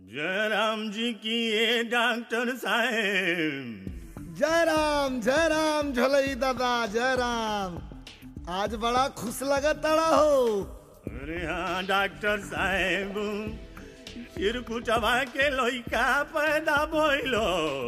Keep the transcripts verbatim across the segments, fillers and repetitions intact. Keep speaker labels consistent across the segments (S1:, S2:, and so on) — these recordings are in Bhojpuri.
S1: जय राम जी की ये डॉक्टर साहेब।
S2: जय राम जय राम झोलई दादा जय राम। आज बड़ा खुश लगा तड़ा हो।
S1: अरे हाँ डॉक्टर साहेब, चिरकुटवा के लइका पैदा भइलो,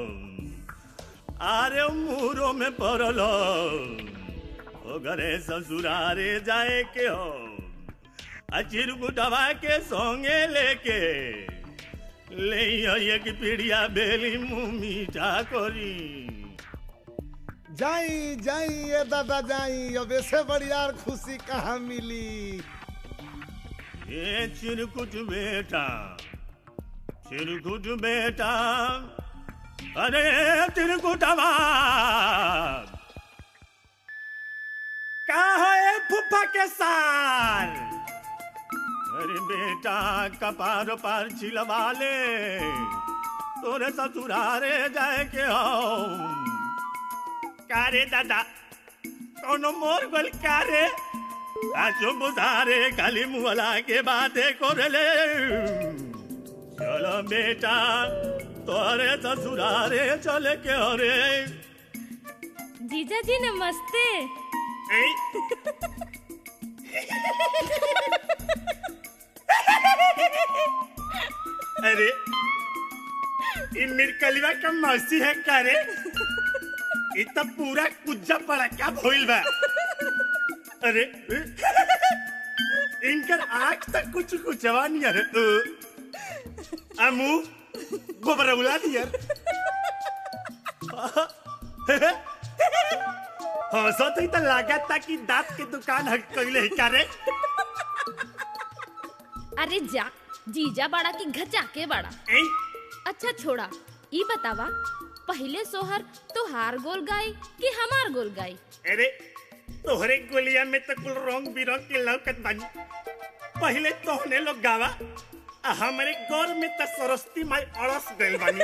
S1: आरे मुरो में पड़लो, घरे ससुरारे जाए के हो, चिरकुटवा के संगे लेके ले एक पीड़िया बेली मुँह मीठा करी।
S2: जाई जाई ये दादा जाई, अब ऐसे बढ़िया खुशी कहाँ मिली।
S1: ये चिरकुट बेटा, चिरकुट बेटा, अरे चिरकुटवा का है फूफा के सार। अरे बेटा कपार पार छिलवा ले, तोरे ससुरारे जाए के हो। कारे दादा कोनो मोर गोल कारे, आजो बुधारे खाली मुहला के बातें कर ले। चलो बेटा तोरे ससुरारे चले के हो रे।
S3: जीजा जी नमस्ते।
S1: अरे ये मिरकलिवा का मौसी है का रे? इतना पूरा कुज्जा पड़ा क्या भइल बा? अरे इनकर आँख तक कुछ कुछ जवानी है। अमू गोबर उला दिया। हाँ सो तो इतना लगा था कि दांत की दुकान हट कइले का रे?
S3: अरे जा जीजा बड़ा की घचा के बड़ा।
S1: ए?
S3: अच्छा छोड़ा, ई बतावा पहले सोहर तोहार गोल गाई कि हमार गोल गाई?
S1: अरे तोहरे गोलिया में तो कुल रंग बिरंग के लौकत बानी। पहले तोहने लोग गावा, हमारे गोल में तो सरस्वती माई अड़स गइल बानी।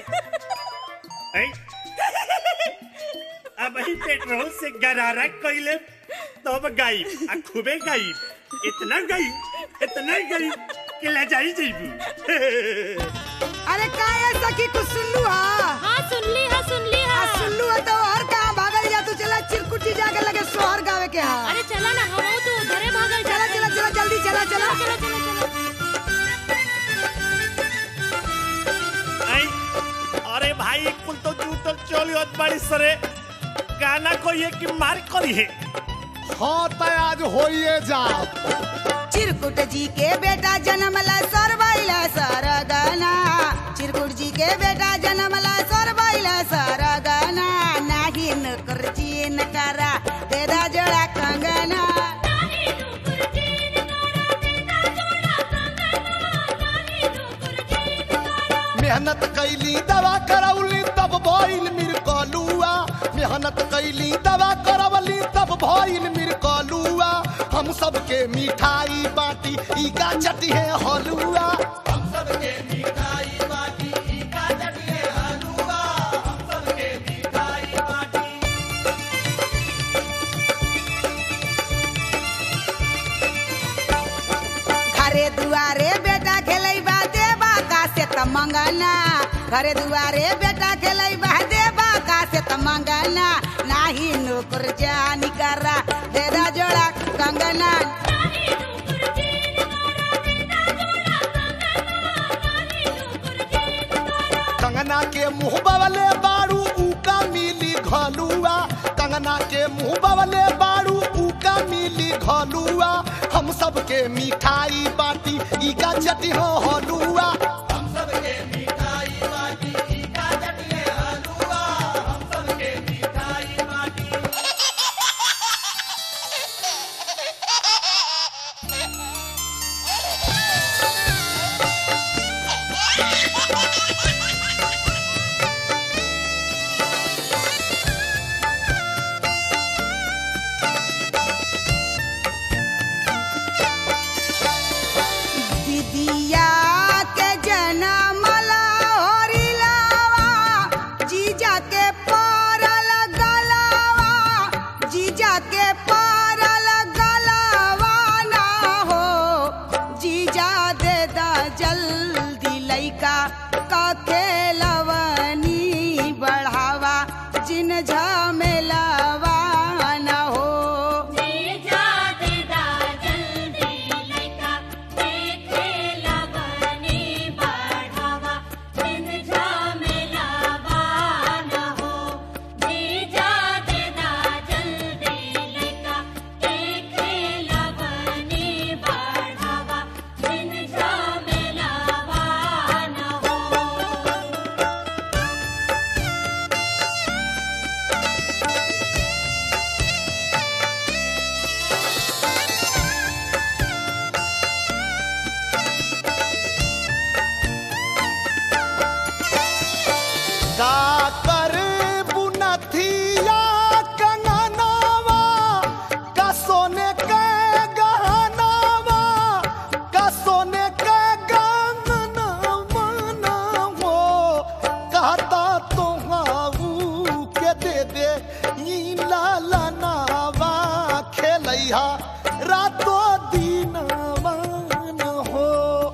S1: अब ही पेट्रोल से गरारा कइले तब गाई, आ खूबे गाई, इतना गाई इतना गाई कि ले जाई जइबू।
S4: अरे का ऐसा की कुछ सुन लू? हाँ
S3: हाँ सुन ली हाँ सुन ली हाँ
S4: सुन लू है तो हर कहाँ भागल जा तू? चला चिरकुटी जाके लगे सोहर गावे के। हाँ
S3: अरे चला ना, हम तो उधरे भागल।
S4: चला चला चला जल्दी चला चला
S3: चला चला चला।
S1: आई अरे भाई कुल तो जूटल चलियो बड़ी सरे, गाना को ये कि मार करी है।
S2: हाँ तो आज होइए जाओ।
S4: चिरकुट जी के बेटा जन्मला सरबैला सरगना, चिरकुट जी के बेटा जन्मला सरबैला सरगना, नाही नकर जीन करा तेरा जोड़ा कंगना।
S2: मेहनत कैली दवा करौली तब भइल मिरकलुआ, मेहनत कैली दवा करवली तब भइल मिरकलुआ। हम सबके मिठाई बाटी ई का चटी है हलुआ। हम सबके मिठाई बाटी ई का चटी है हलुआ। हम सबके मिठाई बाटी।
S4: घरे दुआरे बेटा खेलै बा देबा का से त मंगना, घरे दुआरे बेटा खेलै बा देबा का से त मंगना, नाही नौकर जानी करा तेरा जोड़ा कंगना।
S2: कंगना के मुँह बवले बारू उका मिली घलुआ, कंगना के मुँह बवले बारू उका मिली घलुआ। हम सबके मिठाई बाटी ई का चटी हो हलुआ। हम सबके मिठाई बाटी ई का चटी है हलुआ। हम सबके मिठाई बाटी।
S4: दीदिया के जनमला होरिलावा, जीजा के परल गलावा, जीजा के परल गलावा ना हो, जीजा दे दा जल्दी लइका लइका खेलवनी बढ़ावा जिन झमेलावा न हो
S5: जीजा देदा जल्दी लइका के खेलवनी बढ़ावा जिन झमेलावा न हो जीजा देदा जल्दी लइका के खेलवनी बढ़ावा जिन झमेलावा न हो
S2: काकर बुनथिया कंगनावा का सोने के गहनावा का सोने के गहनावा न हो कहता तो हाऊ के दे दे ई लालनावा खेलैहा रातों दिनवा न हो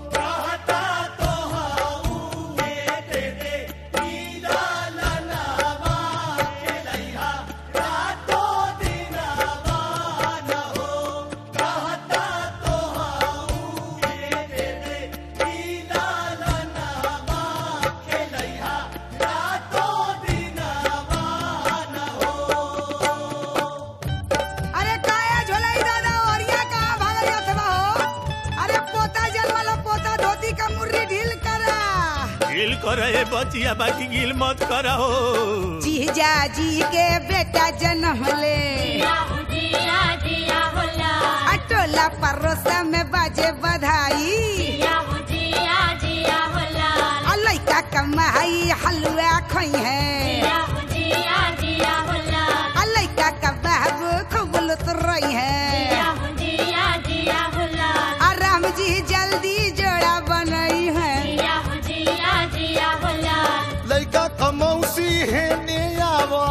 S4: अरे काया झोलाई दादा औरिया कहाँ भागल अथवा हो अरे पोता जन्मलो पोता धोती का मुर्री ढील करा
S1: गिल करे बचिया बाकी गिल मत करा हो
S4: जीजा जी के बेटा जन्म ले
S5: जिया हो जिया जिया होला
S4: अटोला परोसा में बाजे बधाई
S5: जिया हो जिया जिया होला
S4: आ लइका कमाई हलवा खोई है
S5: जिया हो जिया जिया होला
S4: आ लइका का बाबू खूब लुतरई है
S5: जिया हो जिया जिया होला
S4: आ राम जी जल्दी जोड़ा बनई है
S5: जिया हो जिया जिया होला
S2: लइका कमौसी है ने आवा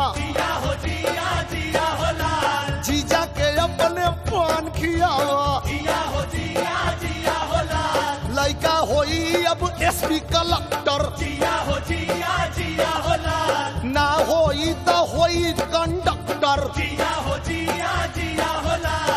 S2: जीजा के अपने पान खियावा लइका होई अब एसपी कलेक्टर ना होई तो होई कंडक्टर